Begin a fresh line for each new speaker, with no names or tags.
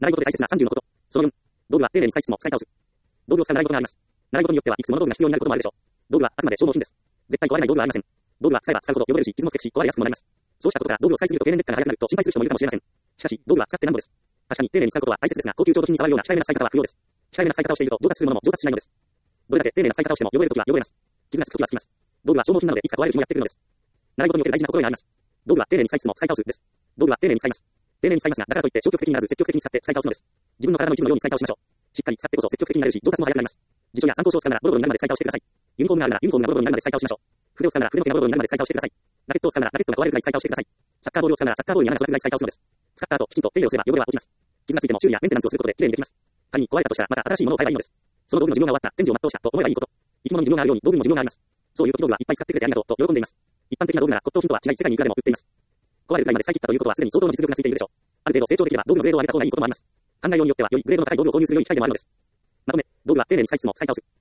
習い事で大切な30のこと。その4、道具は丁寧に採掘も使い倒す。道具を使う習い事があります。習い事によってはいくつもの道具が必要になることもあるでしょう。道具はあくまで消耗品です。絶対壊れない道具はありません。道具は使えば使うほど汚れるし、傷もつくし、壊れやすくもなります。そうしたことから道具を使いすぎると経年劣化が早くなると心配する人もいるかもしれません。しかし、道具は使ってなんぼです。確かに丁寧に使うことは大切ですが、高級調度品に触るような控えめな使い方は不要です。控えめな使い方をしていると上達するものも上達しないのです。どれだけ丁寧な使い方をしても汚れるときは汚れます。傷がつくときはつきます。道具は消耗品なのでいつか壊れる日もやってくるのです。習い事における大事な心得があります。道具は丁寧に採掘も使い倒すです。道具は丁寧に使います。丁寧に使いますが、だからといって消極的にならず積極的に使って使い倒すのです。自分の体の一部のように使い倒しましょう。しっかり使ってこそ積極的になれるし、上達も早くなります。辞書や参考書を使うならボロボロになるまで使い倒してください。ユニフォームがあるならユニフォームがボロボロになるまで使い倒しましょう。筆を使うなら筆の毛がボロボロになるまで使い倒してください。ラケットを使うならラケットが壊れるくらい使い倒してください。サッカーボールを使うならサッカーボールに穴が開くくらい使い倒すのです。使った後、きちんと手入れをすれば汚れは落ちます。傷がついても修理やメンテナンスをすることできれいにできます。仮に壊れたとしたらまた新しいものを買えばいいのです。その道具の寿命が終わった、天寿を全うしたと思えばいいこと。生き物に寿命があるように道具にも寿命があります。そういう時道具はいっぱい使ってくれてありがとうと喜んでいます。一般的な道具なら骨董品とは違い世界にいくらでも売っています。壊れるくらいまで使い切ったということはすでに相当の実力がついているでしょう。ある程度成長できれば道具のグレードを上げた方がいいこともあります。考えようによってはよりグレードの高い道具を購入するように控えてもらうのです。まとめ、道具は丁寧に使いつつも使い倒す。